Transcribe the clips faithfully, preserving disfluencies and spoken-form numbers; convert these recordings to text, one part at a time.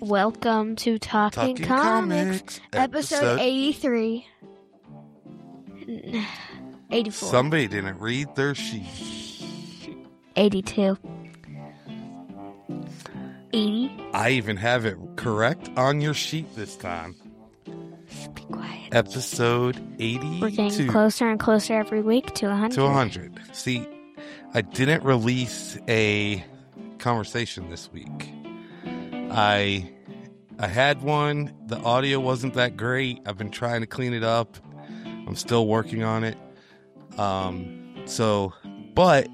Welcome to Talking, Talking Comics, Comics, episode, episode- eighty-three. eighty-four. Somebody didn't read their sheet. eighty-two. eighty. I even have it correct on your sheet this time. Be quiet. Episode eighty-two. We're getting closer and closer every week to one hundred. To one hundred. See, I didn't release a conversation this week. I I had one. The audio wasn't that great. I've been trying to clean it up. I'm still working on it. Um. So, but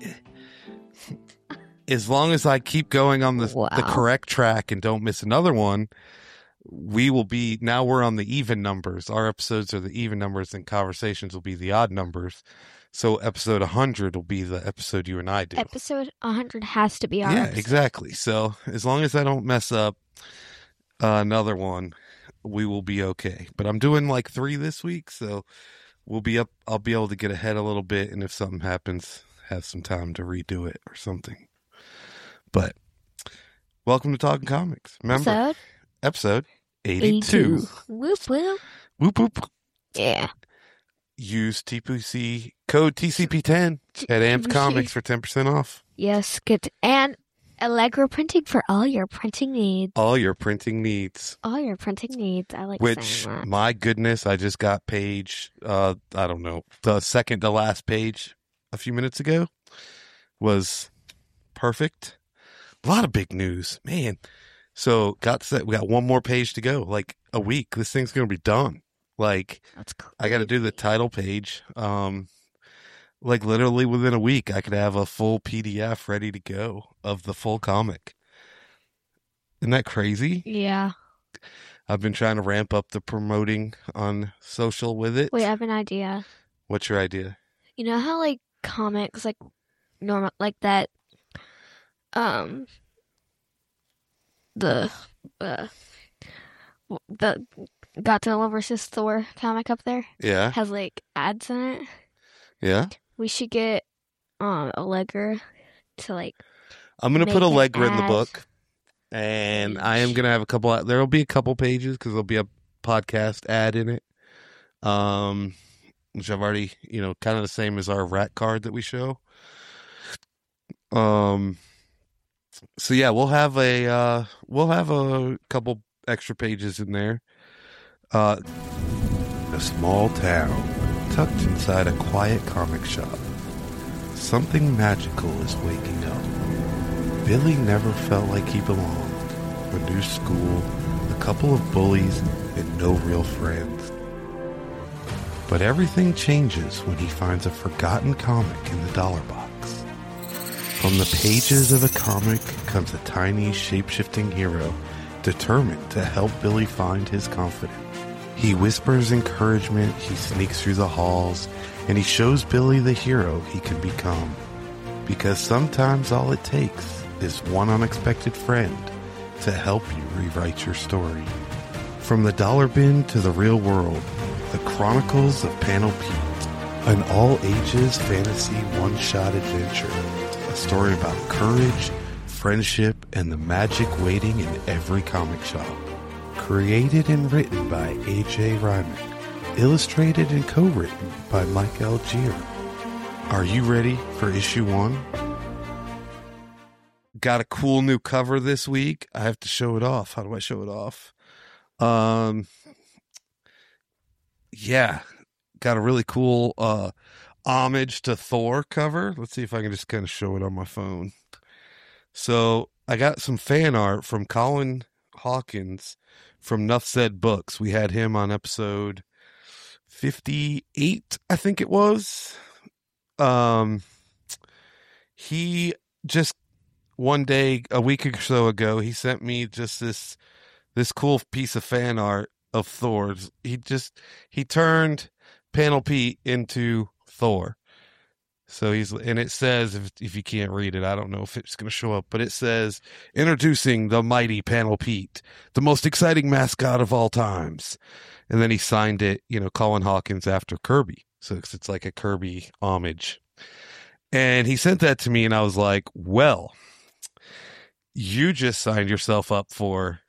as long as I keep going on the Wow. the correct track and don't miss another one, we will be. Now we're on the even numbers. Our episodes are the even numbers, and conversations will be the odd numbers. So episode one hundred will be the episode you and I do. Episode one hundred has to be ours. Yeah, exactly. So as long as I don't mess up uh, another one, we will be okay. But I'm doing like three this week, so we'll be up. I'll be able to get ahead a little bit, and if something happens, have some time to redo it or something. But welcome to Talking Comics. Remember, Episode episode eighty-two. eighty-two. Whoop whoop. Whoop whoop. Yeah. Use T P C code T C P ten at Amped Comics for ten percent off. Yes, good. And Allegro Printing for all your printing needs. All your printing needs. All your printing needs. I like Which, saying that. my goodness, I just got page, uh, I don't know, the second to last page a few minutes ago was perfect. A lot of big news, man. So got set. We got one more page to go, like a week. This thing's going to be done. Like, That's cool. I got to do the title page. Um, like literally within a week, I could have a full P D F ready to go of the full comic. Isn't that crazy? Yeah. I've been trying to ramp up the promoting on social with it. Wait, I have an idea. What's your idea? You know how like comics like normal like that um the uh the Godzilla versus Thor comic up there Yeah, has like ads in it. yeah. We should get um Allegra to like I'm gonna Make put an Allegra in the ad. book, and I am gonna have a couple. There'll be a couple pages because there'll be a podcast ad in it. Um, which I've already, you know, kind of the same as our rat card that we show. Um. So yeah, we'll have a uh, we'll have a couple extra pages in there. Uh, a small town tucked inside a quiet comic shop. Something magical is waking up. Billy never felt like he belonged. A new school, a couple of bullies, and no real friends. But everything changes when he finds a forgotten comic in the dollar box. From the pages of the comic comes a tiny, shape-shifting hero determined to help Billy find his confidence. He whispers encouragement, he sneaks through the halls, and he shows Billy the hero he can become. Because sometimes all it takes is one unexpected friend to help you rewrite your story. From the dollar bin to the real world, the Chronicles of Panel Pete, an all-ages fantasy one-shot adventure. A story about courage, friendship, and the magic waiting in every comic shop. Created and written by A J Ryman. Illustrated and co-written by Mike Algier. Are you ready for issue one? Got a cool new cover this week. I have to show it off. How do I show it off? Um, yeah, got a really cool uh, homage to Thor cover. Let's see if I can just kind of show it on my phone. So I got some fan art from Colin Hawkins from Nuff Said Books. We had him on episode fifty-eight, I think it was. Um, he just one day, a week or so ago, he sent me just this this cool piece of fan art of Thor. He just he turned Panel Pete into Thor. So he's, and it says, if if you can't read it, I don't know if it's going to show up, but it says, introducing the mighty Panel Pete, the most exciting mascot of all times. And then he signed it, you know, Colin Hawkins after Kirby. So it's, it's like a Kirby homage. And he sent that to me, and I was like, well, you just signed yourself up for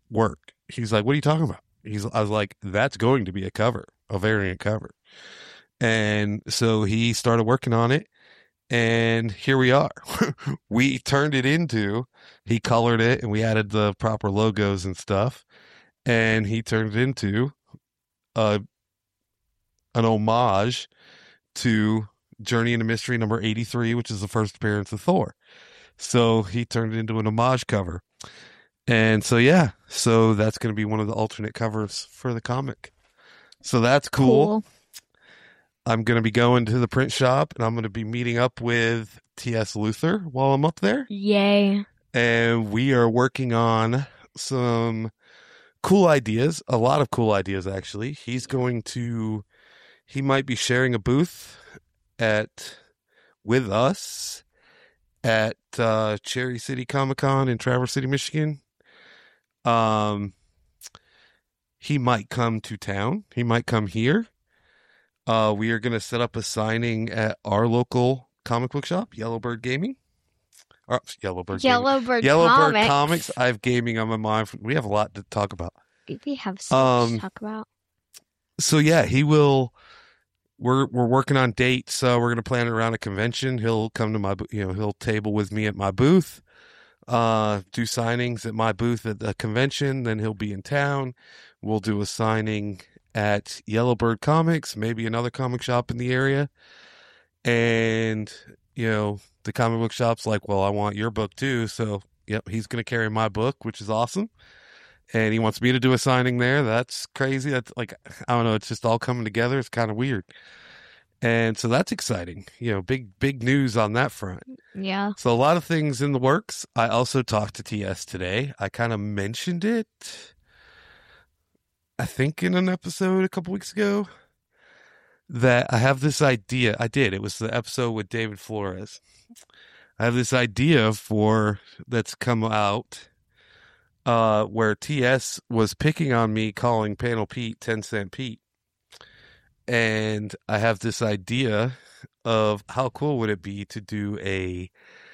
work. He's like, what are you talking about? He's, I was like, that's going to be a cover, a variant cover. And so he started working on it. And here we are. We turned it into, he colored it and we added the proper logos and stuff. And he turned it into a, an homage to Journey into Mystery number eighty-three, which is the first appearance of Thor. So he turned it into an homage cover. And so, yeah, so that's going to be one of the alternate covers for the comic. So that's cool. Cool. I'm going to be going to the print shop and I'm going to be meeting up with T S. Luther while I'm up there. Yay. And we are working on some cool ideas, a lot of cool ideas, actually. He's going to, he might be sharing a booth at, with us at uh, Cherry City Comic Con in Traverse City, Michigan. Um, he might come to town. He might come here. Uh, we are going to set up a signing at our local comic book shop, Yellowbird Gaming. Or, Yellowbird Yellowbird Gaming. Yellowbird Comics. Comics. I have gaming on my mind. We have a lot to talk about. We have so Um, much to talk about. So yeah, he will. We're we're working on dates. So we're going to plan it around a convention. He'll come to my, bo- you know, he'll table with me at my booth. Uh, do signings at my booth at the convention. Then he'll be in town. We'll do a signing at Yellowbird Comics, maybe another comic shop in the area. And, you know, the comic book shop's like, well, I want your book too. So, yep, he's going to carry my book, which is awesome. And he wants me to do a signing there. That's crazy. That's like, I don't know. It's just all coming together. It's kind of weird. And so that's exciting. You know, big, big news on that front. Yeah. So a lot of things in the works. I also talked to T S today. I kind of mentioned it, I think, in an episode a couple weeks ago, that I have this idea. I did. It was the episode with David Flores. I have this idea for that's come out uh, where T S was picking on me calling Panel Pete ten Cent Pete. And I have this idea of how cool would it be to do a,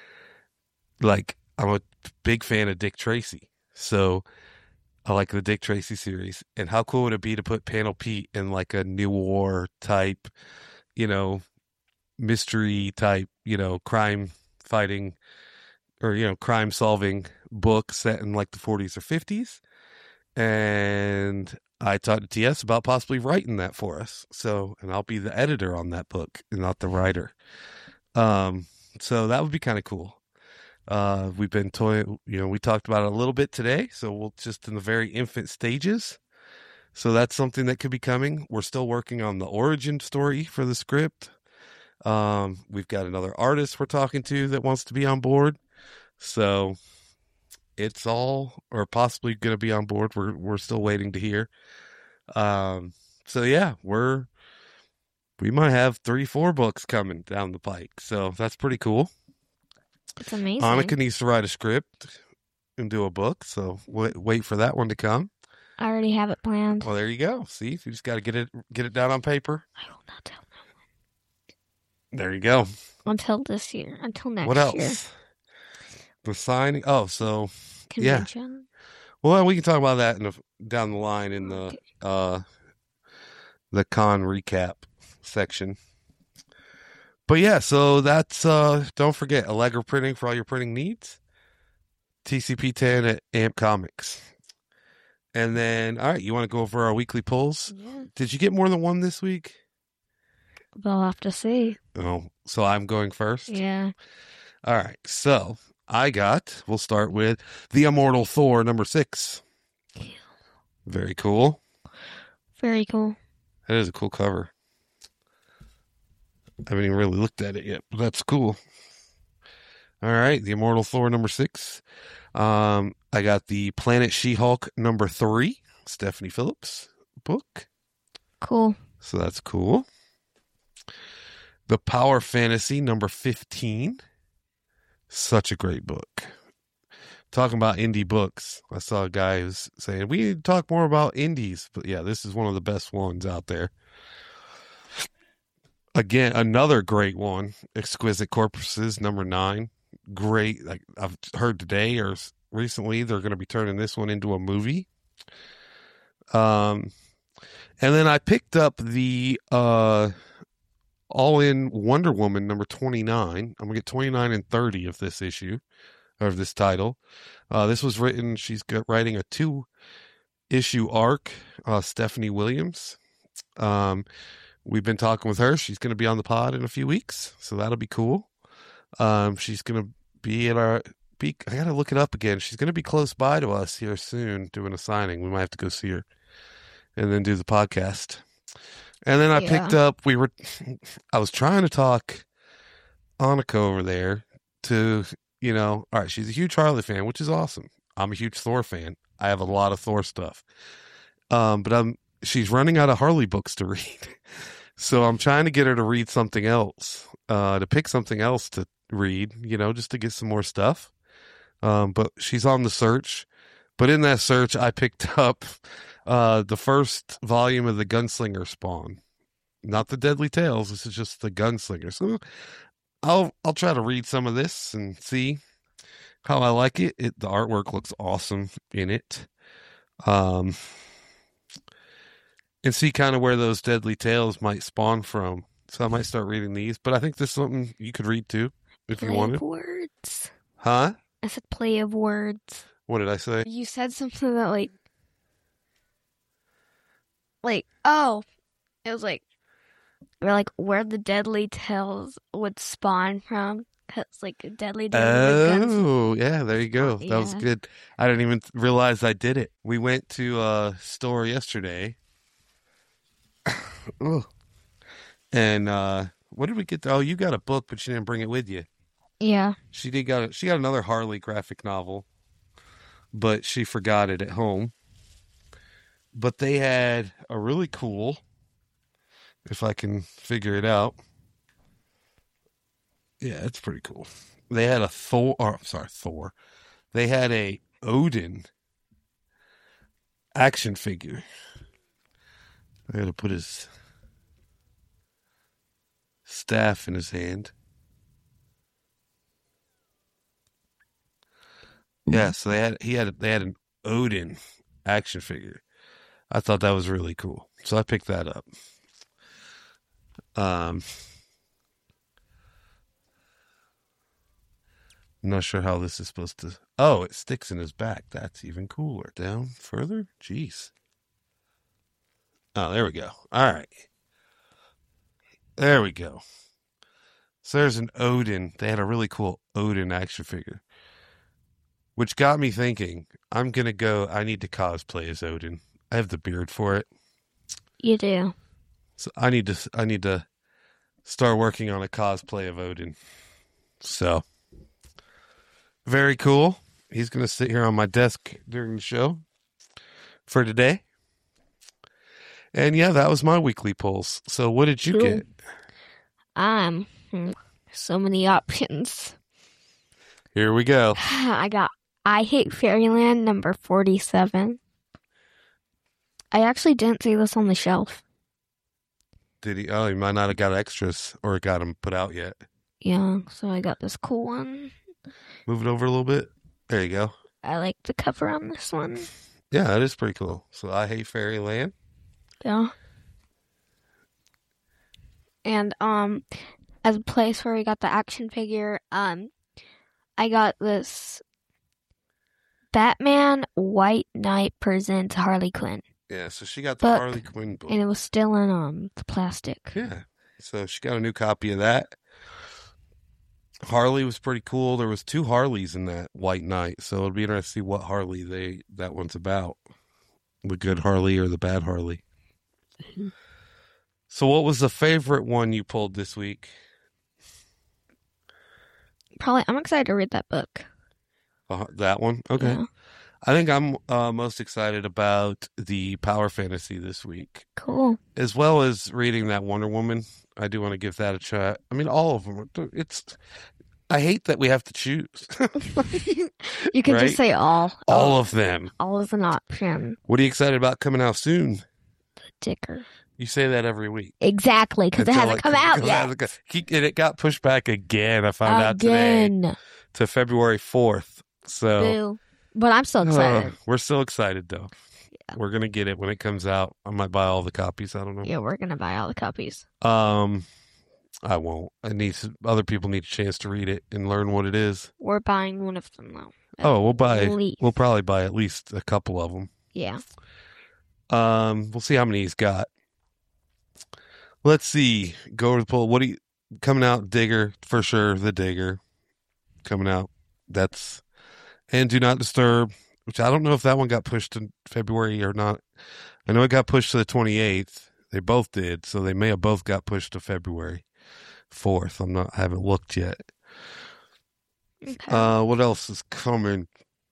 like, I'm a big fan of Dick Tracy. So I like the Dick Tracy series. And how cool would it be to put Panel Pete in like a New War type, you know, mystery type, you know, crime fighting or, you know, crime solving book set in like the forties or fifties. And I talked to T S about possibly writing that for us. So, and I'll be the editor on that book and not the writer. Um, so that would be kind of cool. Uh, we've been toying, you know, we talked about it a little bit today. So we'll just in the very infant stages. So that's something that could be coming. We're still working on the origin story for the script. Um, we've got another artist we're talking to that wants to be on board. So it's all, or possibly going to be on board. We're we're still waiting to hear. Um, so yeah, we're we might have three, four books coming down the pike. So that's pretty cool. It's amazing. Annika needs to write a script and do a book. So wait, wait for that one to come. I already have it planned. Well, there you go. See, you just got to get it get it down on paper. I will not tell There you go. until this year, until next What else? year. The signing. Oh, so Convention. well, we can talk about that in the, down the line in the uh, the con recap section. But yeah, so that's uh, don't forget Allegra Printing for all your printing needs. T C P ten at Amp Comics. And then, all right, you want to go over our weekly polls? Yeah. Did you get more than one this week? We'll have to see. Oh, so I'm going first? Yeah. All right, so I got, we'll start with The Immortal Thor, number six. Very cool. Very cool. That is a cool cover. I haven't even really looked at it yet, but that's cool. All right, The Immortal Thor, number six. Um, I got the Planet She-Hulk, number three, Stephanie Phillips book. Cool. So that's cool. The Power Fantasy, number fifteen. Such a great book. Talking about indie books, I saw a guy who's saying, we need to talk more about indies. But yeah, this is one of the best ones out there. Again, another great one, Exquisite Corpses, number nine. Great. Like I've heard today or recently they're going to be turning this one into a movie. Um, and then I picked up the uh, all-in Wonder Woman number twenty-nine. I'm going to get twenty-nine and thirty of this issue, of this title. Uh, this was written, she's got, writing a two-issue arc, uh, Stephanie Williams. Um, we've been talking with her. She's going to be on the pod in a few weeks, so that'll be cool. Um, she's going to be at our, be, I got to look it up again. She's going to be close by to us here soon doing a signing. We might have to go see her and then do the podcast. And then I Yeah. picked up, we were, I was trying to talk Annika over there to, you know, all right, she's a huge Harley fan, which is awesome. I'm a huge Thor fan. I have a lot of Thor stuff. Um, but I'm, she's running out of Harley books to read. So I'm trying to get her to read something else, uh, to pick something else to read, you know, just to get some more stuff. Um, but she's on the search. But in that search, I picked up uh, the first volume of the Gunslinger Spawn. Not the Deadly Tales. This is just the Gunslinger. So I'll I'll try to read some of this and see how I like it. It the artwork looks awesome in it. Um, and see kind of where those Deadly Tales might spawn from. So I might start reading these. But I think this is something you could read too if Play you wanted. of words. Huh? I said play of words. What did I say? You said something that like, like oh, it was like, or like where the Deadly Tales would spawn from. Cause like Deadly Tales. the guns. Oh, yeah, there you go. That was Yeah. good. I didn't even realize I did it. We went to a store yesterday. Ugh. And uh, what did we get? Oh, you got a book, but you didn't bring it with you. Yeah. She did got she got another Harley graphic novel, but she forgot it at home. But they had a really cool, if I can figure it out. Yeah, it's pretty cool. They had a Thor, or I'm sorry, Thor. They had a Odin action figure. I gotta put his staff in his hand. Yeah, so they had he had they had an Odin action figure. I thought that was really cool, so I picked that up. Um, I'm not sure how this is supposed to. Oh, it sticks in his back. That's even cooler. Down further? Jeez. Oh, there we go. All right. There we go. So there's an Odin. They had a really cool Odin action figure, which got me thinking, I'm going to go, I need to cosplay as Odin. I have the beard for it. You do. So I need to, I need to start working on a cosplay of Odin. So, very cool. He's going to sit here on my desk during the show for today. And yeah, that was my weekly pulse. So what did you Cool. get? Um, hmm, so many options. Here we go. I got I Hate Fairyland number forty-seven. I actually didn't see this on the shelf. Did he? Oh, he might not have got extras or got them put out yet. Yeah, so I got this cool one. Move it over a little bit. There you go. I like the cover on this one. Yeah, that is pretty cool. So I Hate Fairyland. Yeah. And um as a place where we got the action figure, um I got this Batman White Knight presents Harley Quinn. Yeah, so she got the Book. Harley Quinn book. And it was still in um the plastic. Yeah, so she got a new copy of that. Harley was pretty cool. There was two Harleys in that White Knight, so it'll be interesting to see what Harley they that one's about. The good Harley or the bad Harley. So what was the favorite one you pulled this week? Probably I'm excited to read that book. Uh, that one? Okay. Yeah. I think I'm uh, most excited about the Power Fantasy this week, Cool. as well as reading that Wonder Woman. I do want to give that a try. I mean, all of them. It's. I hate that we have to choose. You can Right? just say all. all of them. All is an option. What are you excited about coming out soon? Ticker. You say that every week. Exactly, because it Until hasn't come out it yet. hasn't come- He- And it got pushed back again. I found out today Again. to February fourth. So Boo. But I'm so excited. Uh, we're so excited, though. Yeah. We're going to get it when it comes out. I might buy all the copies. I don't know. Yeah, we're going to buy all the copies. Um, I won't. I need to, other people need a chance to read it and learn what it is. We're buying one of them, though. Oh, we'll buy, least. we'll probably buy at least a couple of them. Yeah. Um, we'll see how many he's got. Let's see. Go to the poll. What do you, coming out? Digger, for sure. The Digger coming out. That's, and Do Not Disturb, which I don't know if that one got pushed to February or not. I know it got pushed to the twenty-eighth. They both did, so they may have both got pushed to February fourth. I'm not, I haven't looked yet. Okay. Uh, what else is coming?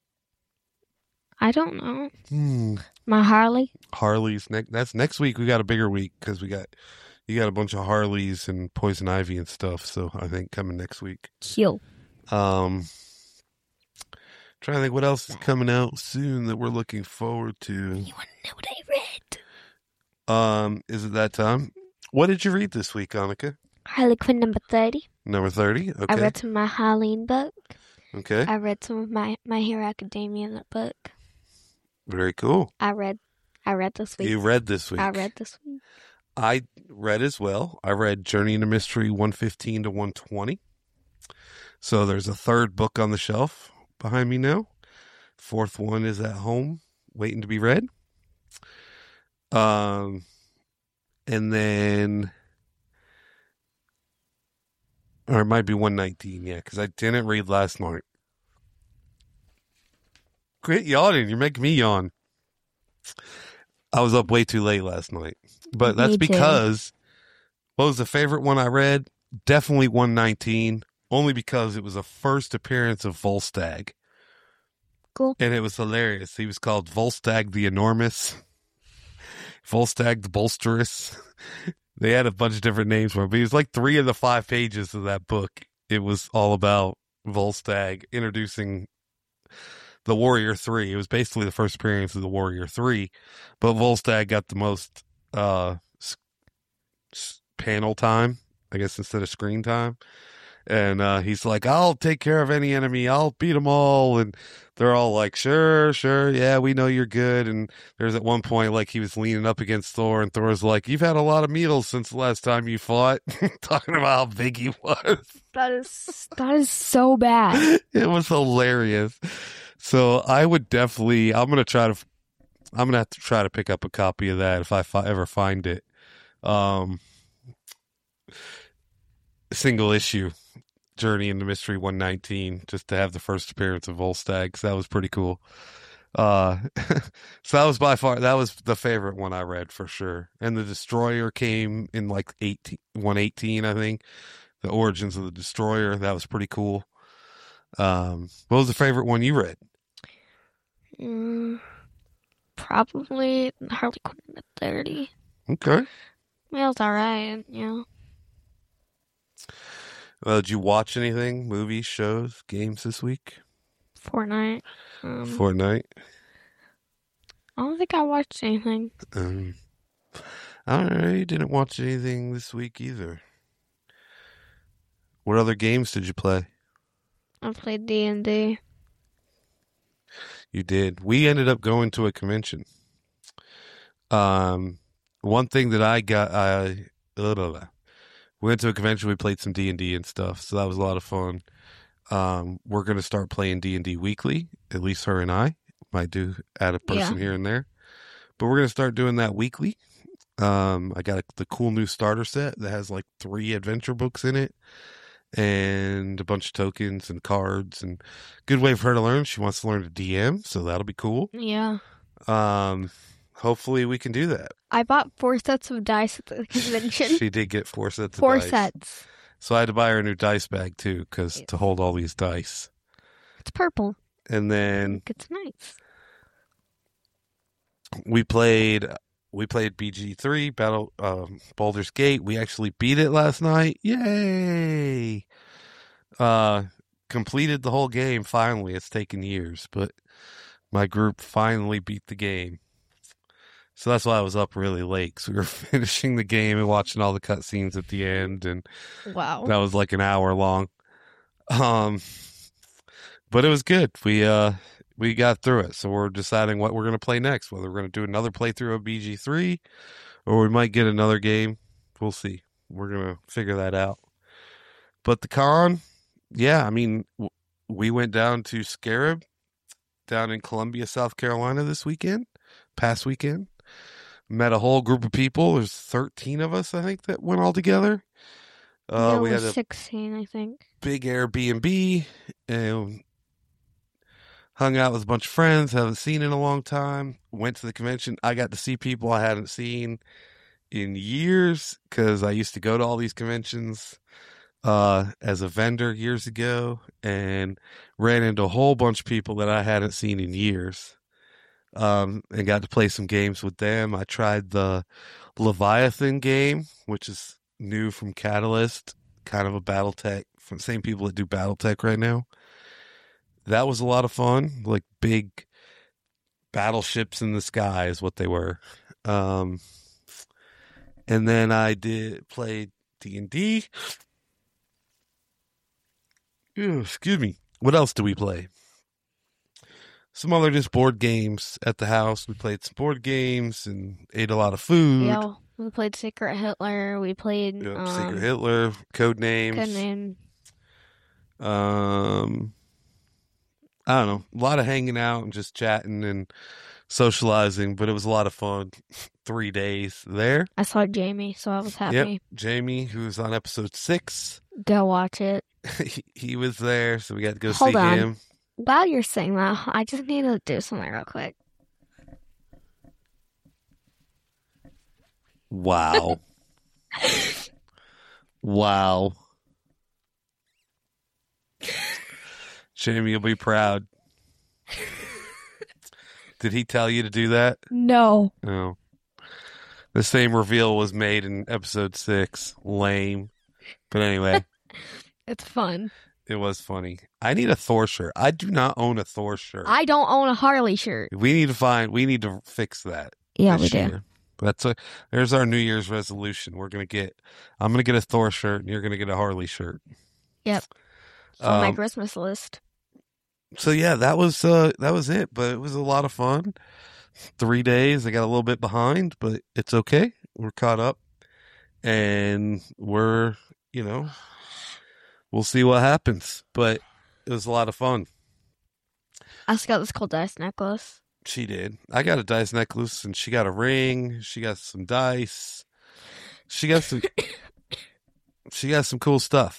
I don't know. Hmm. My Harley. Harley's next. That's next week. We got a bigger week because we got you got a bunch of Harleys and Poison Ivy and stuff. So I think coming next week. Kill. Um, trying to think what else is coming out soon that we're looking forward to. You want to know what I read? Um, is it that time? What did you read this week, Annika? Harley Quinn number thirty. Number thirty. Okay. I read some of my Halloween book. Okay. I read some of my My Hero Academia book. Very cool. I read I read this week. You read this week. I read this week. I read as well. I read Journey into Mystery one fifteen to one twenty. So there's a third book on the shelf behind me now. Fourth one is at home waiting to be read. Um, and then, or it might be one nineteen, yeah, because I didn't read last night. Quit yawning. You're making me yawn. I was up way too late last night. But that's because, what was the favorite one I read? Definitely one nineteen. Only because it was a first appearance of Volstagg. Cool. And it was hilarious. He was called Volstagg the Enormous. Volstagg the Bolsterous. They had a bunch of different names for him. But he was like three of the five pages of that book. It was all about Volstagg introducing the Warrior Three. It was basically the first appearance of the Warrior Three, but Volstagg got the most uh, s- s- panel time, I guess, instead of screen time. And uh, he's like, "I'll take care of any enemy. I'll beat them all." And they're all like, "Sure, sure, yeah, we know you're good." And there's at one point, like, he was leaning up against Thor, and Thor's like, "You've had a lot of needles since the last time you fought," talking about how big he was. That is that is so bad. It was hilarious. So I would definitely, I'm going to try to, I'm going to have to try to pick up a copy of that if I fi- ever find it. Um, single issue, Journey into Mystery one nineteen, just to have the first appearance of Volstagg, 'cause that was pretty cool. Uh, so that was by far, that was the favorite one I read for sure. And the Destroyer came in like eighteen, one eighteen, I think. The Origins of the Destroyer, that was pretty cool. Um, what was the favorite one you read? Mm, probably Harley Quinn at thirty. Okay. Well, it's alright, yeah. Well, did you watch anything? Movies, shows, games this week? Fortnite. Um, Fortnite? I don't think I watched anything. Um, I really didn't watch anything this week either. What other games did you play? I played D and D. You did. We ended up going to a convention. Um, one thing that I got, I uh, we went to a convention. We played some D and D and stuff, so that was a lot of fun. Um, we're going to start playing D and D weekly. At least her and I might do add a person yeah. here and there, but we're going to start doing that weekly. Um, I got a, the cool new starter set that has like three adventure books in it. And a bunch of tokens and cards, and good way for her to learn. She wants to learn to D M, so that'll be cool. Yeah. Um, hopefully we can do that. I bought four sets of dice at the convention. She did get four sets four of dice. Four sets. So I had to buy her a new dice bag too, because yeah. to hold all these dice. It's purple. And then it's nice. We played. We played B G three, Battle um, Baldur's Gate. We actually beat it last night. Yay! Uh, completed the whole game, finally. It's taken years, but my group finally beat the game. So that's why I was up really late, because we were finishing the game and watching all the cutscenes at the end, and wow, that was like an hour long. Um, but it was good. We uh, we got through it. So we're deciding what we're going to play next, whether we're going to do another playthrough of B G three or we might get another game. We'll see. We're going to figure that out. But the con, yeah, I mean, w- we went down to Scarab down in Columbia, South Carolina this weekend, past weekend. Met a whole group of people. There's thirteen of us, I think, that went all together. Uh, yeah, we we're had a sixteen, I think. big Airbnb and hung out with a bunch of friends, haven't seen in a long time. Went to the convention. I got to see people I hadn't seen in years because I used to go to all these conventions uh, as a vendor years ago and ran into a whole bunch of people that I hadn't seen in years. Um, and got to play some games with them. I tried the Leviathan game, which is new from Catalyst, kind of a BattleTech from the same people that do BattleTech right now. That was a lot of fun. Like big battleships in the sky is what they were. Um, and then I did play D and D. Excuse me. What else do we play? Some other just board games at the house. We played some board games and ate a lot of food. Yeah, we played Secret Hitler. We played Yep, um, Secret Hitler, code names. Code name. Um, I don't know. A lot of hanging out and just chatting and socializing, but it was a lot of fun. Three days there. I saw Jamie, so I was happy. Yep, Jamie, who's on episode six. Go watch it. he, he was there, so we got to go Hold see on. him. While you're saying that, I just need to do something real quick. Wow. Wow. Jamie will be proud. Did he tell you to do that? No. No. The same reveal was made in episode six. Lame. But anyway. It's fun. It was funny. I need a Thor shirt. I do not own a Thor shirt. I don't own a Harley shirt. We need to find, we need to fix that. Yeah, we this do. year. That's a, there's our New Year's resolution. We're going to get, I'm going to get a Thor shirt and you're going to get a Harley shirt. Yep. It's on my Um, Christmas list. So yeah, that was, uh, that was it, but it was a lot of fun. Three days. I got a little bit behind, but it's okay. We're caught up and we're, you know, we'll see what happens, but it was a lot of fun. I just got this cool dice necklace. She did. I got a dice necklace and she got a ring. She got some dice. She got some, she got some cool stuff.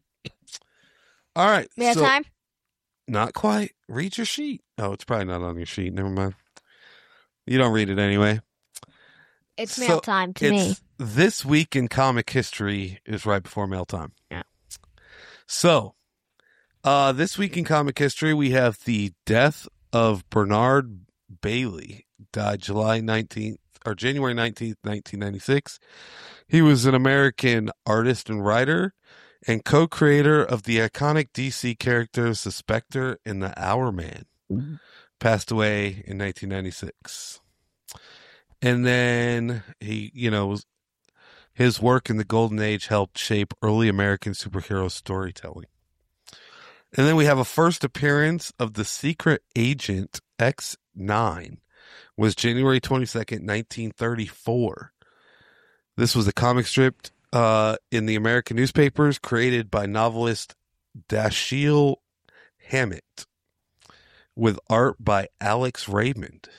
All right. We have so, time? Not quite. Read your sheet. Oh, it's probably not on your sheet. Never mind. You don't read it anyway. It's So, mail time to me. It's This Week in Comic History is right before mail time. Yeah. So, uh, this week in comic history, we have the death of Bernard Bailey. Died July nineteenth or January nineteenth, nineteen ninety-six. He was an American artist and writer and co-creator of the iconic D C characters the Spectre and the Hourman. Mm-hmm. Passed away in nineteen ninety-six. And then he, you know, was, his work in the Golden Age helped shape early American superhero storytelling. And then we have a first appearance of the Secret Agent X nine. Was January twenty-second, nineteen thirty-four. This was a comic strip uh, in the American newspapers created by novelist Dashiell Hammett with art by Alex Raymond.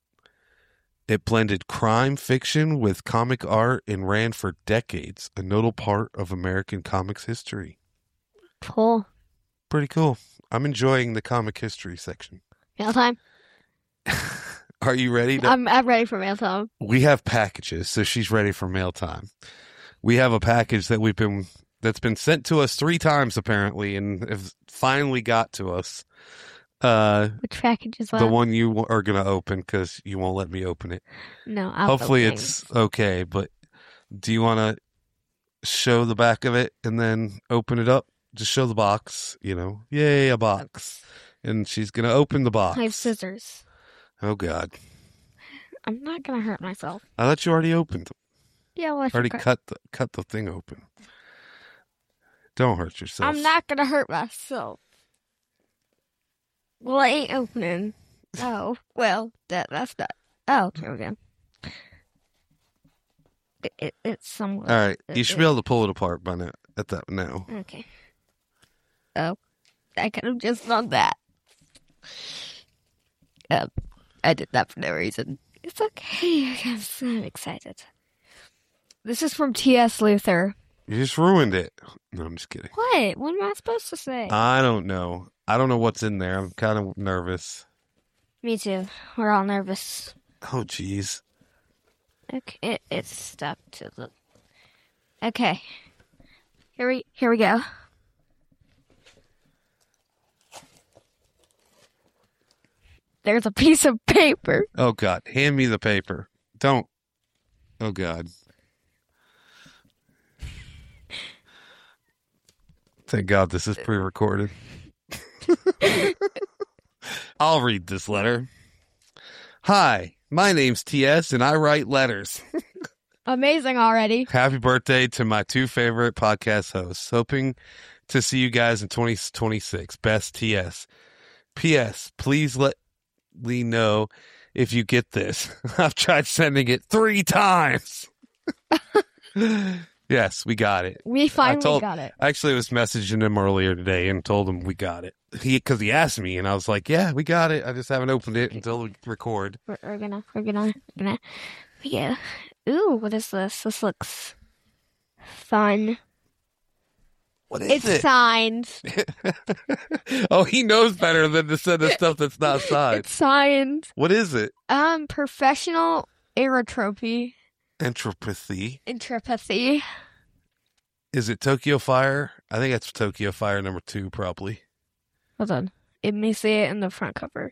It blended crime fiction with comic art and ran for decades, a notable part of American comics history. Cool. Pretty cool. I'm enjoying the comic history section. Mail time? Are you ready? To- I'm, I'm ready for mail time. we have packages, so she's ready for mail time. We have a package that we've been that's been sent to us three times apparently, and have finally got to us. Uh, Which package is that? the one you are going to open because you won't let me open it. No, I'll Hopefully open it's okay, but do you want to show the back of it and then open it up? Just show the box, you know. Yay, a box. And she's going to open the box. I have scissors. Oh, God. I'm not going to hurt myself. I thought you already opened them. Yeah, well, I Already forgot. cut the, cut the thing open. Don't hurt yourself. I'm not going to hurt myself. Well, I ain't opening. Oh, well, that that's not. Oh, here we go. It, it, it's somewhat. All right, it, you should it, be able to pull it apart by now. At that now. Okay. Oh, I could have just done that. Um, I did that for no reason. It's okay. I'm excited. This is from T S. Luther. You just ruined it. No, I'm just kidding. What? What am I supposed to say? I don't know. I don't know what's in there. I'm kind of nervous. Me too. We're all nervous. Oh, jeez. Okay, it, it's stuck to the. Okay, here we here we go. There's a piece of paper. Oh, God. Hand me the paper. Don't. Oh, God. Thank God this is pre-recorded. I'll read this letter. Hi, my name's T S and I write letters. Amazing already. Happy birthday to my two favorite podcast hosts. Hoping to see you guys in twenty twenty-six. Best T S. P S. Please let me know if you get this. I've tried sending it three times. Yes, we got it. We finally told, got it. Actually, I was messaging him earlier today and told him we got it. He because he asked me, and I was like, "Yeah, we got it. I just haven't opened it until we record." We're, we're gonna, we're gonna, we're gonna, yeah. Ooh, what is this? This looks fun. What is it's it? signed. Oh, he knows better than to send us stuff that's not signed. It's signed. What is it? Um, professional aerotropy. Entropathy. Entropathy. Is it Tokyo Fire? I think that's Tokyo Fire number two, probably. Hold on. Let me see it in the front cover.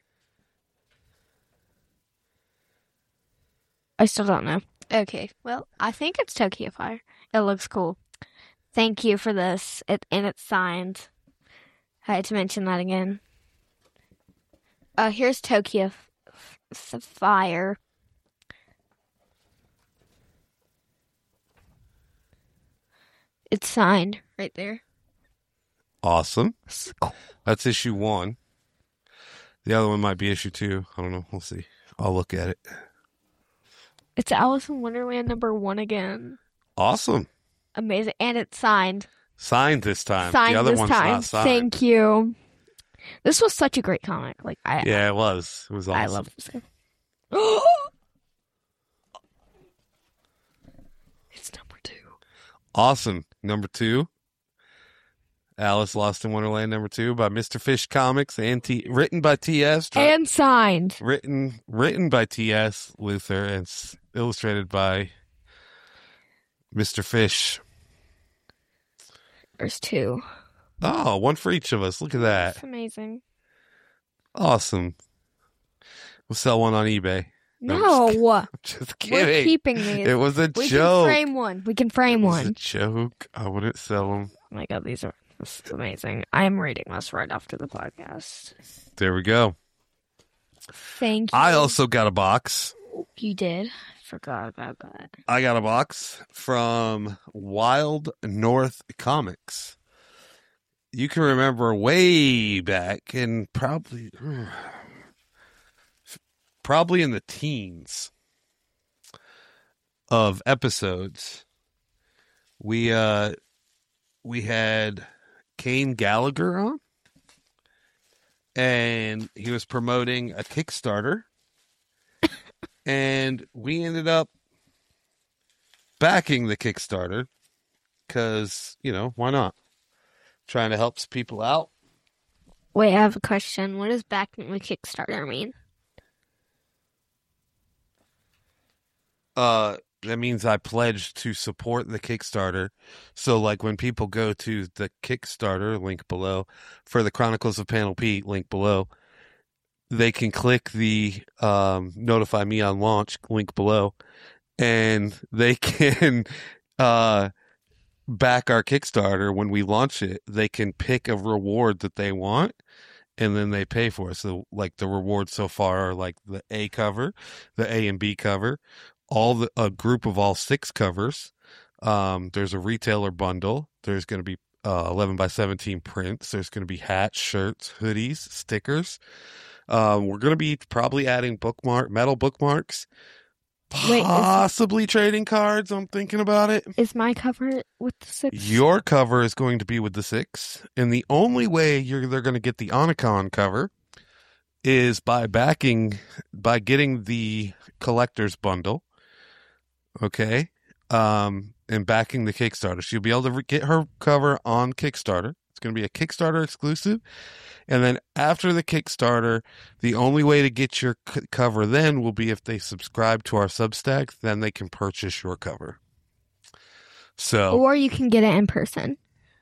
I still don't know. Okay, well, I think it's Tokyo Fire. It looks cool. Thank you for this. It and it's signed. I had to mention that again. Uh, here's Tokyo F- F- Fire. It's signed right there. Awesome. That's cool. That's issue one. The other one might be issue two. I don't know. We'll see. I'll look at it. It's Alice in Wonderland number one again. Awesome. Amazing. And it's signed. Signed this time. Signed the other this one's time. not signed. Thank you. This was such a great comic. Like I Yeah, it was. It was awesome. I love this guy. It's number two. Awesome. Number two. Alice Lost in Wonderland number two by Mister Fish Comics and T written by T S And signed. Written written by T S Luther and s- illustrated by Mister Fish. There's two. Oh, one for each of us. Look at that. That's amazing. Awesome. We'll sell one on eBay. No. I'm We're just, just kidding. keeping these. It was a we joke. can frame one. We can frame it was one. a joke. I wouldn't sell them. Oh my god, these are this is amazing. I am reading this right after the podcast. There we go. Thank you. I also got a box. You did? Forgot about that. I got a box from Wild North Comics. You can remember way back in probably probably in the teens of episodes. We uh we had Kane Gallagher on, and he was promoting a Kickstarter. And we ended up backing the Kickstarter because, you know, why not? Trying to help people out. Wait, I have a question. What does backing the Kickstarter mean? Uh, that means I pledged to support the Kickstarter. So, like, when people go to the Kickstarter, link below, for the Chronicles of Panel Pete, link below, they can click the um, notify me on launch link below, and they can uh, back our Kickstarter when we launch it. They can pick a reward that they want, and then they pay for it. So, like, the rewards so far are like the A cover, the A and B cover, all the a group of all six covers. Um, there's a retailer bundle. There's going to be uh, eleven by seventeen prints. There's going to be hats, shirts, hoodies, stickers. Um, we're going to be probably adding bookmark, metal bookmarks, Wait, possibly trading cards. I'm thinking about it. Is my cover with the six? Your cover is going to be with the six, and the only way you're they're going to get the Onicon cover is by backing by getting the collector's bundle. Okay. Um, and backing the Kickstarter. She'll be able to get her cover on Kickstarter. It's going to be a Kickstarter exclusive. And then after the Kickstarter, the only way to get your c- cover then will be if they subscribe to our Substack. Then they can purchase your cover. So, Or you can get it in person.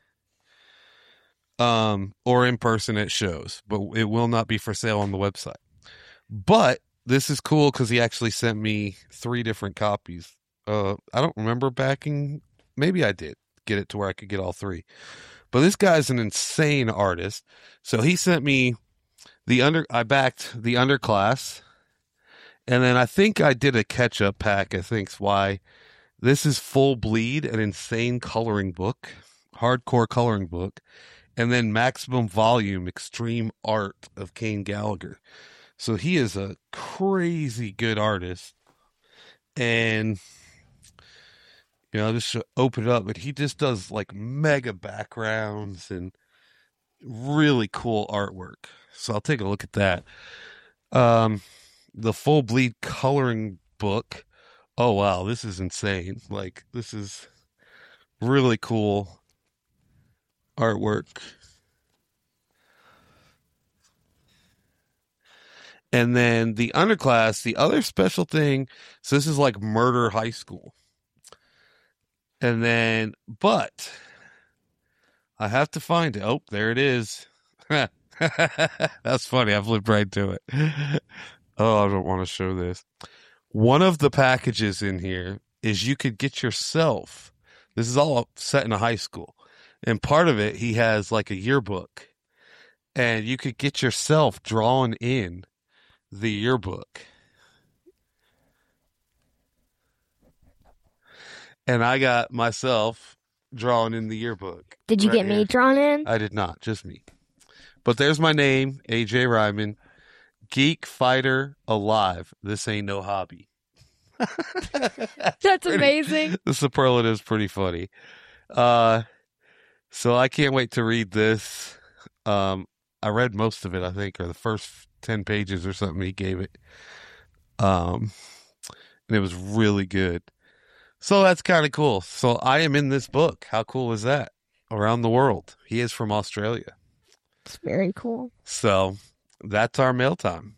Um, or in person at shows, but it will not be for sale on the website. But this is cool because he actually sent me three different copies. Uh, I don't remember backing. Maybe I did get it to where I could get all three. But this guy's an insane artist. So he sent me the under, I backed the Underclass. And then I think I did a catch up pack. I think's why this is Full Bleed, an insane coloring book, hardcore coloring book. And then Maximum Volume, Extreme Art of Kane Gallagher. So he is a crazy good artist. And, you know, I'll just open it up. But he just does like mega backgrounds and really cool artwork. So I'll take a look at that. Um, the Full Bleed coloring book. Oh, wow. This is insane. Like, this is really cool artwork. And then the Underclass, the other special thing, so this is like Murder High School. And then, but I have to find it. Oh, there it is. That's funny. I flipped right to it. Oh, I don't want to show this. One of the packages in here is you could get yourself, this is all set in a high school. And part of it, he has like a yearbook. And you could get yourself drawn in the yearbook. And I got myself drawn in the yearbook. Did you right get me here. drawn in? I did not, just me. But there's my name, A J Ryman. Geek Fighter Alive. This ain't no hobby. That's pretty, amazing. The superlative's pretty funny. Uh, so I can't wait to read this. Um, I read most of it, I think, or the first ten pages or something he gave it. Um, and it was really good. So that's kind of cool. So I am in this book. How cool is that? Around the world. He is from Australia. It's very cool. So that's our mail time.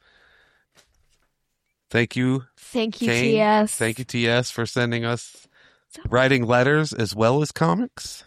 Thank you. Thank you, Kane. T S. Thank you, T S, for sending us writing letters as well as comics.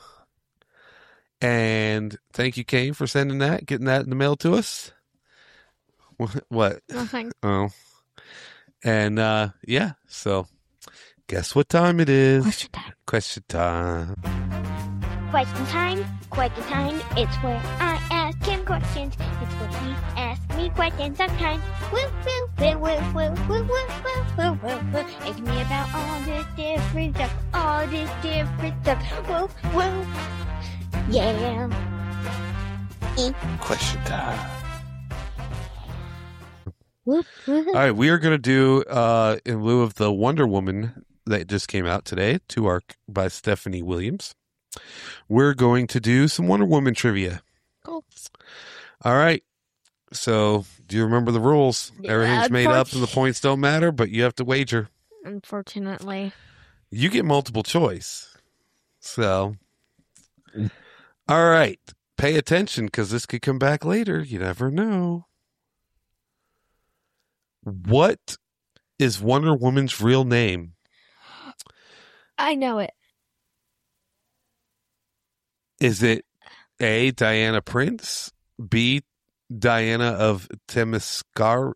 And thank you, Kane, for sending that, getting that in the mail to us. What? Nothing. Oh. And, uh, yeah, so guess what time it is? Question time. Question time. Question time, question time, it's where I ask him questions. It's where he asks me questions sometimes. Woo, woo, woo, woo, woo, woo, woo, woo, woo, woo, woo. Ask me about all this different stuff, all this different stuff. Woo, woo, yeah. Eh. Question time. Woo, woo. All right, we are going to do, uh, in lieu of the Wonder Woman that just came out today, two arc by Stephanie Williams, we're going to do some Wonder Woman trivia. Cool. All right. So, do you remember the rules? Yeah, Everything's made up and the unfortunately- points don't matter, but you have to wager. Unfortunately. You get multiple choice. So, all right. Pay attention because this could come back later. You never know. What is Wonder Woman's real name? I know it. Is it A, Diana Prince, B, Diana of Themyscira?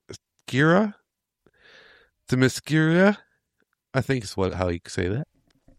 Themyscira? I think is what how you say that.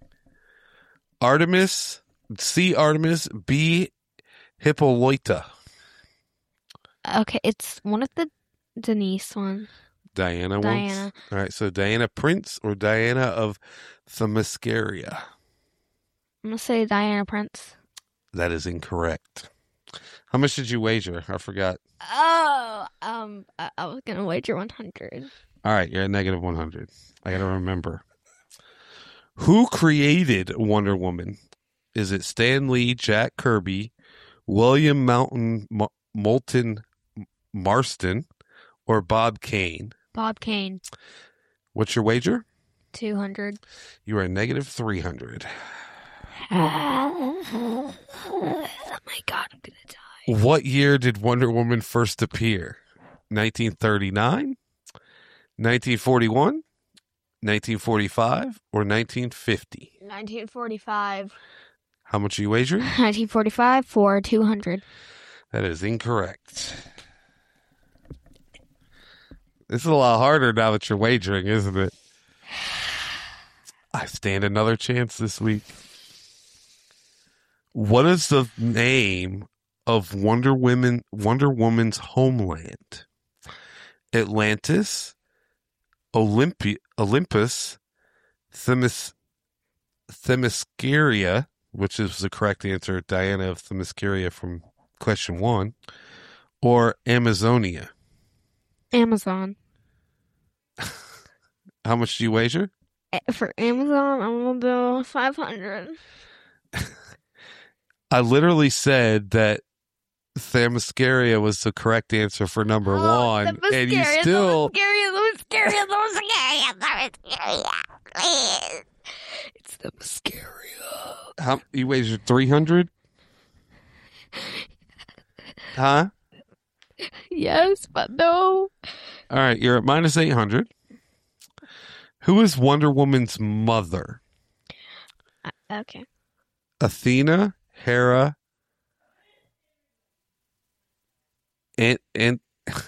Artemis, C, Artemis, B, Hippolyta. Okay, it's one of the Denise ones. Diana, Diana. ones. All right, so Diana Prince or Diana of Themyscira? I'm going to say Diana Prince. That is incorrect. How much did you wager? I forgot. Oh, um, I, I was gonna wager one hundred. All right, you're at negative one hundred. I got to remember. Who created Wonder Woman? Is it Stan Lee, Jack Kirby, William Moulton, M- Moulton Marston, or Bob Kane? Bob Kane. What's your wager? two hundred. You are negative three hundred. Oh my God, I'm gonna die. What year did Wonder Woman first appear? nineteen thirty-nine, nineteen forty-one, nineteen forty-five, or nineteen fifty? nineteen forty-five. How much are you wagering? nineteen forty-five for two hundred. That is incorrect. This is a lot harder now that you're wagering, isn't it? I stand another chance this week. What is the name of Wonder Woman Wonder Woman's homeland? Atlantis, Olympi- Olympus, Themis, Themyscira, which is the correct answer, Diana of Themyscira from question one, or Amazonia? Amazon. How much do you wager? For Amazon, I'm gonna do five hundred. I literally said that Themyscira was the correct answer for number Oh, one, the and you Mascaria, still... The Mascaria, the Mascaria, the Mascaria, the Mascaria. It's the Mascaria. How, you wagered three hundred? Huh? Yes, but no. All right, you're at minus eight hundred. Who is Wonder Woman's mother? Uh, okay. Athena, Hera, and and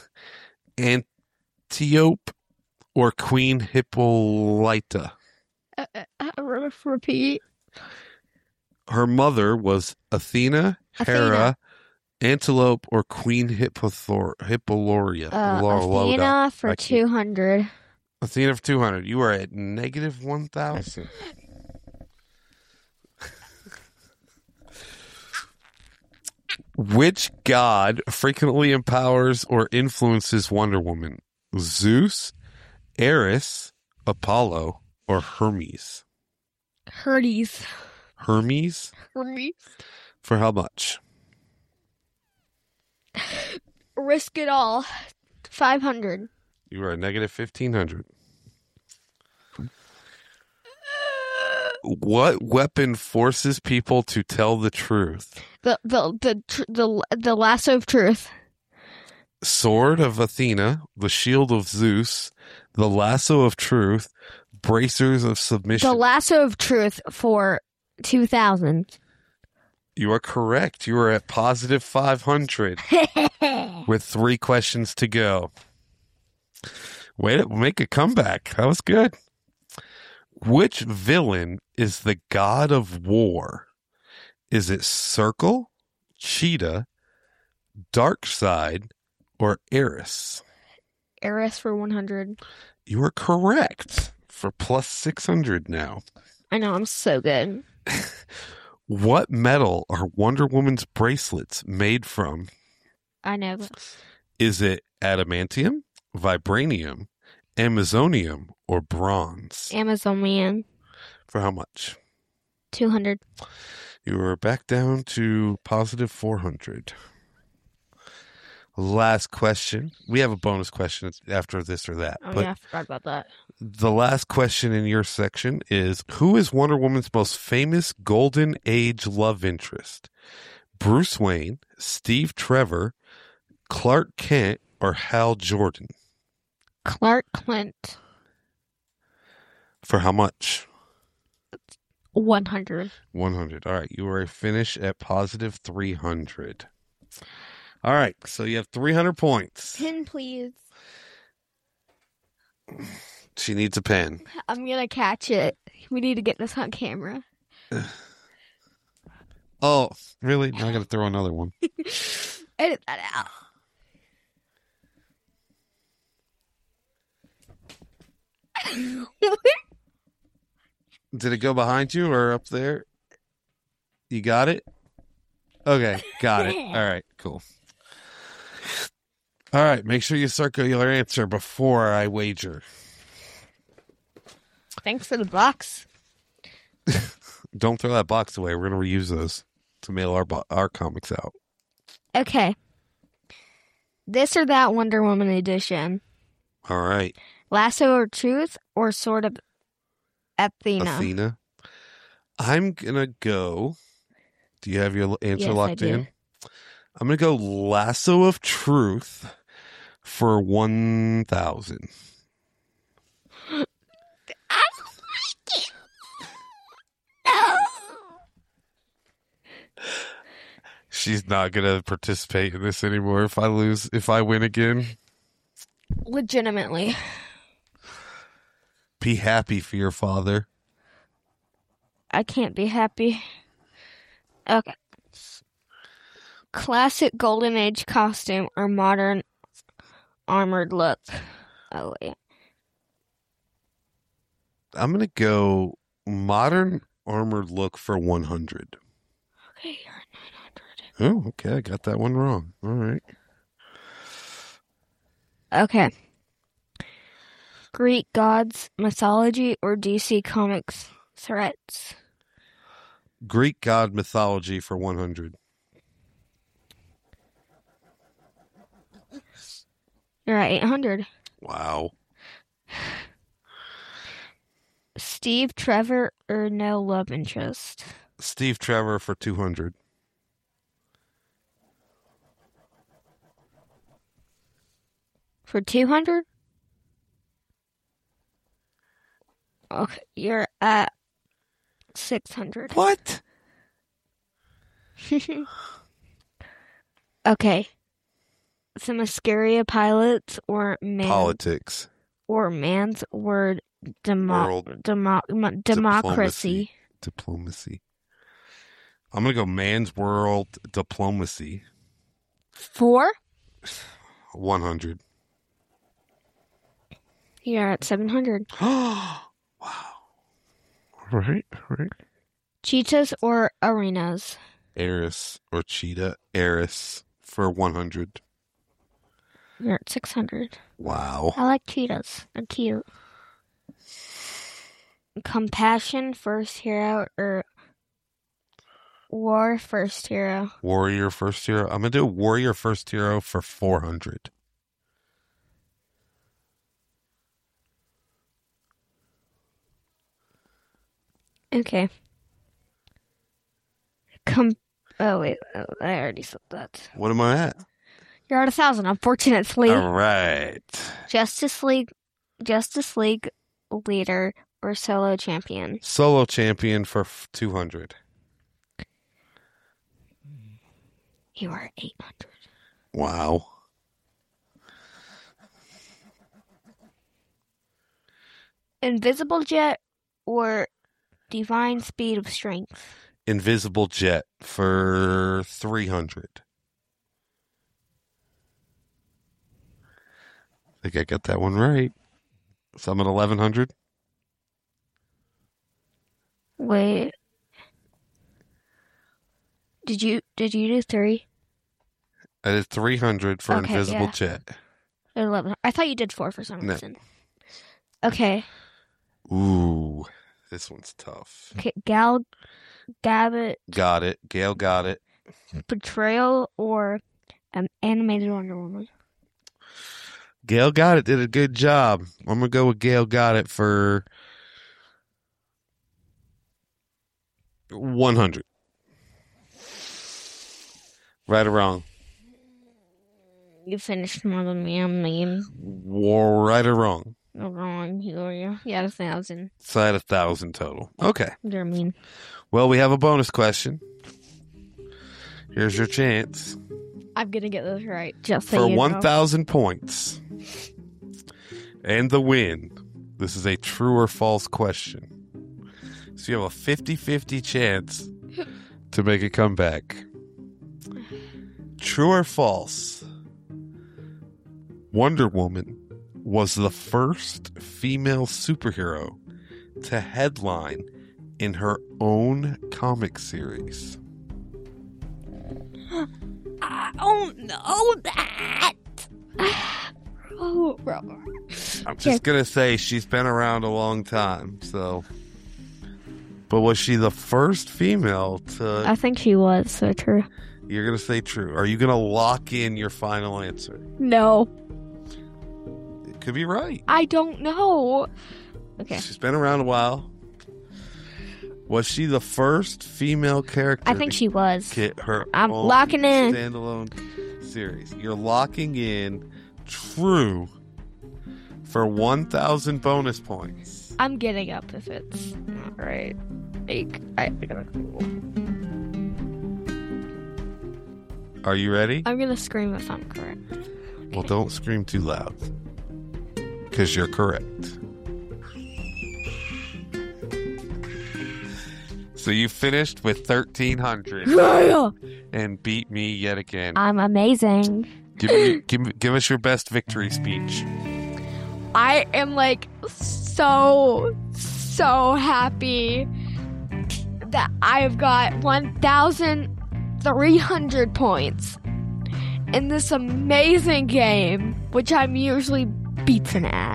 Antiope, or Queen Hippolyta? Uh, uh, uh, repeat. Her mother was Athena, Hera, Athena. Antelope, or Queen Hippothor- Hippoloria. Uh, Lo- Athena Loda. for I can't- two hundred. Athena for two hundred. You are at negative one thousand. Which god frequently empowers or influences Wonder Woman? Zeus, Eris, Apollo, or Hermes? Hermes. Hermes? Hermes. For how much? Risk it all. five hundred. You are at negative fifteen hundred. What weapon forces people to tell the truth? The the the tr- the the lasso of truth. Sword of Athena, the shield of Zeus, the lasso of truth, bracers of submission. The lasso of truth for two thousand. You are correct. You are at positive five hundred with three questions to go. Way to make a comeback. That was good. Which villain is the god of war? Is it Circle, Cheetah, Darkseid, or Eris? Eris for one hundred. You are correct for plus six hundred now. I know, I'm so good. What metal are Wonder Woman's bracelets made from? I know this. Is it adamantium, vibranium, amazonium, or bronze? Amazon Man. For how much? two hundred. You are back down to positive four hundred. Last question. We have a bonus question after this or that. Oh, but yeah, I forgot about that. the last question in your section is, who is Wonder Woman's most famous Golden Age love interest? Bruce Wayne, Steve Trevor, Clark Kent, or Hal Jordan? Clark Kent. For how much? one hundred. one hundred. All right. You are a finish at positive three hundred. All right. So you have three hundred points. Pin, please. She needs a pen. I'm going to catch it. We need to get this on camera. Oh, really? Now I got to throw another one. Edit that out. Did it go behind you or up there? You got it? Okay, got it. All right, cool. All right, make sure you circle your answer before I wager. Thanks for the box. Don't throw that box away. We're going to reuse those to mail our bo- our comics out. Okay. This or that Wonder Woman edition. All right. Lasso of Truth or Sword of Athena? Athena. I'm going to go. Do you have your answer Yes, locked I do. in? I'm going to go Lasso of Truth for one thousand. I don't like it. No. She's not going to participate in this anymore if I lose, if I win again. Legitimately. Be happy for your father. I can't be happy. Okay. Classic Golden Age costume or modern armored look? Oh, wait. I'm going to go modern armored look for one hundred. Okay, you're at nine hundred. Oh, okay. I got that one wrong. All right. Okay. Greek gods, mythology, or D C Comics threats? Greek god mythology for one hundred. You're at eight hundred. Wow. Steve Trevor or no love interest? Steve Trevor for two hundred. For two hundred? Okay, you're at six hundred. What? Okay. Themyscira pilots or man Politics. or man's word demo- World demo- mo- democracy. Diplomacy. Diplomacy. I'm going to go man's world diplomacy. Four? one hundred. You're at seven hundred. Wow. All right. All right. Cheetahs or arenas? Eris or cheetah. Eris for one hundred. You're at six hundred. Wow. I like cheetahs. They're cute. Compassion first hero or war first hero? Warrior first hero. I'm going to do warrior first hero for four hundred. Okay. Com- oh, wait. Oh, I already said that. What am I at? You're at a thousand, unfortunately. All right. Justice League, Justice League leader or solo champion? Solo champion for two hundred. You are eight hundred. Wow. Invisible Jet or Divine Speed of Strength? Invisible Jet for three hundred. I think I got that one right. So I'm at eleven hundred. Wait. Did you did you do three? I did three hundred for Okay, Invisible yeah. Jet. Eleven. I thought you did four for some No. reason. Okay. Ooh, this one's tough. Okay. Gal Gadot Got it. Gail got it. Betrayal or um, animated Wonder Woman? Gail got it. Did a good job. I'm going to go with Gail got it for one hundred. Right or wrong? You finished more than me. I'm mean. War, right or wrong? No wrong. You you you had a thousand. So I had a thousand total. Okay. You're mean. Well, we have a bonus question. Here's your chance I'm gonna get this right. Just so for you know. one thousand points. And the win. This is a true or false question. So you have a fifty-fifty chance to make a comeback. True or false? Wonder Woman was the first female superhero to headline in her own comic series. don't know that. Oh, bro. I'm just going to say she's been around a long time, so. But was she the first female to... I think she was, so true. You're going to say true. Are you going to lock in your final answer? No. It could be right. I don't know. Okay. She's been around a while. Was she the first female character? I think she was. Get her I'm own locking in. Standalone series. You're locking in true for one thousand bonus points. I'm getting up if it's not right. Like, I, I gotta Google. Are you ready? I'm gonna scream if I'm correct. Okay. Well, don't scream too loud. Because you're correct. So you finished with thirteen hundred Yeah. and beat me yet again. I'm amazing. Give, me, give, give us your best victory speech. I am like so, so happy that I've got one thousand three hundred points in this amazing game, which I'm usually beaten at.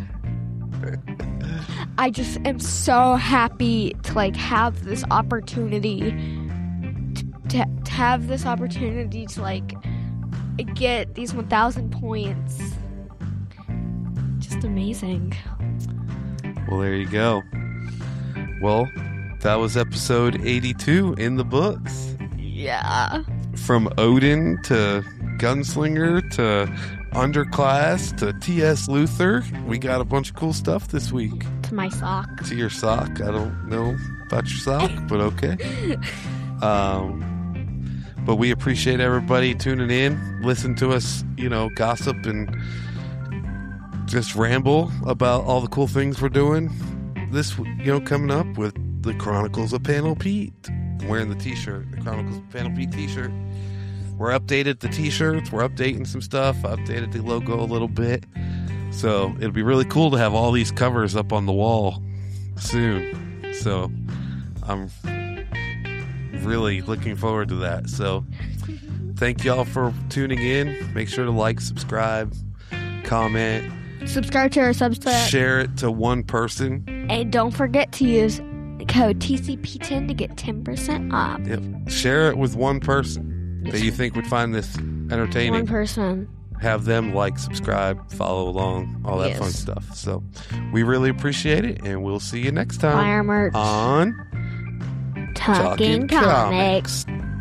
I just am so happy to like have this opportunity to, to, to have this opportunity to like get these one thousand points. Just amazing. Well, there you go. Well, that was episode eighty-two in the books. Yeah. From Odin to Gunslinger to Underclass to T S Luther. We got a bunch of cool stuff this week. To my sock. To your sock. I don't know about your sock, but okay. Um, but we appreciate everybody tuning in. Listen to us, you know, gossip and just ramble about all the cool things we're doing. This, you know, coming up with the Chronicles of Panel Pete. I'm wearing the t-shirt, the Chronicles of Panel Pete t-shirt. We're updated the t-shirts. We're updating some stuff. I updated the logo a little bit. So it'll be really cool to have all these covers up on the wall soon. So I'm really looking forward to that. So thank y'all for tuning in. Make sure to like, subscribe, comment. Subscribe to our Substack. Share it to one person. And don't forget to use the code T C P ten to get ten percent off. Yep. Share it with one person that you think would find this entertaining. One person. Have them like, subscribe, follow along, all that Yes. fun stuff. So we really appreciate it, and we'll see you next time Buy our merch. on Talking, Comics.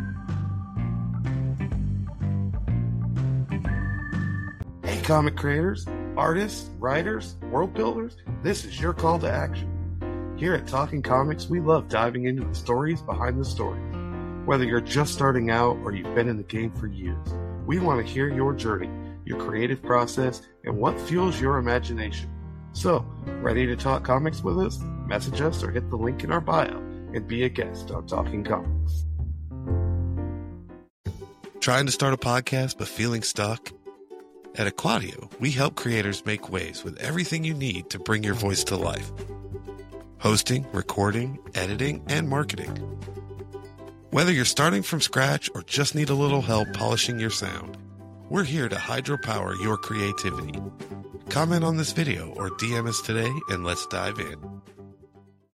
Hey, comic creators, artists, writers, world builders, this is your call to action. Here at Talking Comics, we love diving into the stories behind the story. Whether you're just starting out or you've been in the game for years, we want to hear your journey, your creative process, and what fuels your imagination. So, ready to talk comics with us? Message us or hit the link in our bio and be a guest on Talking Comics. Trying to start a podcast but feeling stuck? At Aquadio, we help creators make waves with everything you need to bring your voice to life. Hosting, recording, editing, and marketing. Whether you're starting from scratch or just need a little help polishing your sound, we're here to hydropower your creativity. Comment on this video or D M us today and let's dive in.